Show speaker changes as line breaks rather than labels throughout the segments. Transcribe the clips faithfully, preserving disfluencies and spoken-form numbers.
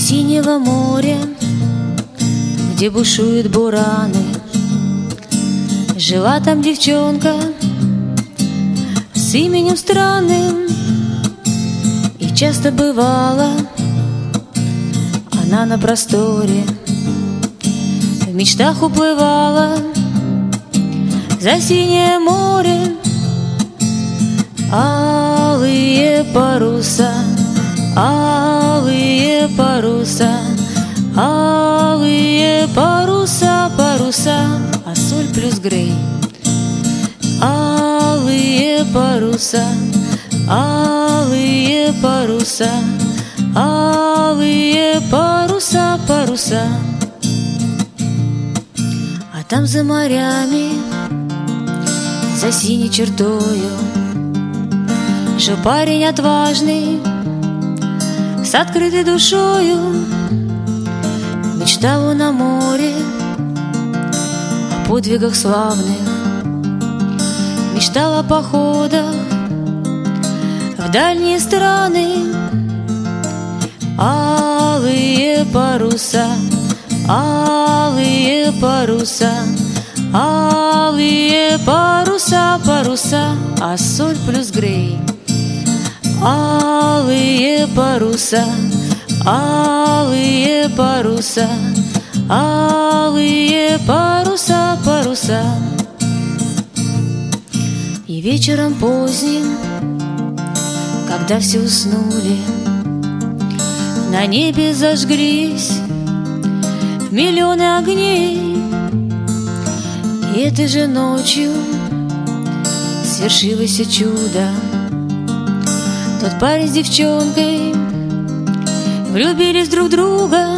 синего моря, где бушуют бураны, жила там девчонка с именем странным. И часто бывала она на просторе, в мечтах уплывала за синее море. Алые паруса, алые паруса, алые паруса, паруса, а соль плюс грей. Алые паруса, алые паруса, алые паруса, паруса. А там за морями, за синей чертою, жил парень отважный, с открытой душою. Мечтал он о море, о подвигах славных, мечтал о походах в дальние страны. Алые паруса, алые паруса, алые паруса, паруса, а соль плюс грей. Алые паруса, алые паруса, алые паруса, паруса. И вечером поздним, когда все уснули, на небе зажглись миллионы огней. И этой же ночью свершилось чудо. Тот парень с девчонкой влюбились друг в друга.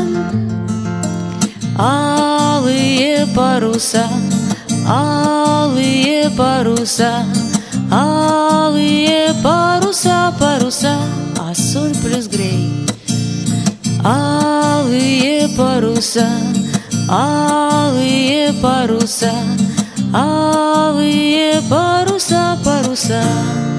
Алые паруса, алые паруса, алые паруса, паруса, а соль плюс грей. Алые паруса, алые паруса, алые паруса, паруса.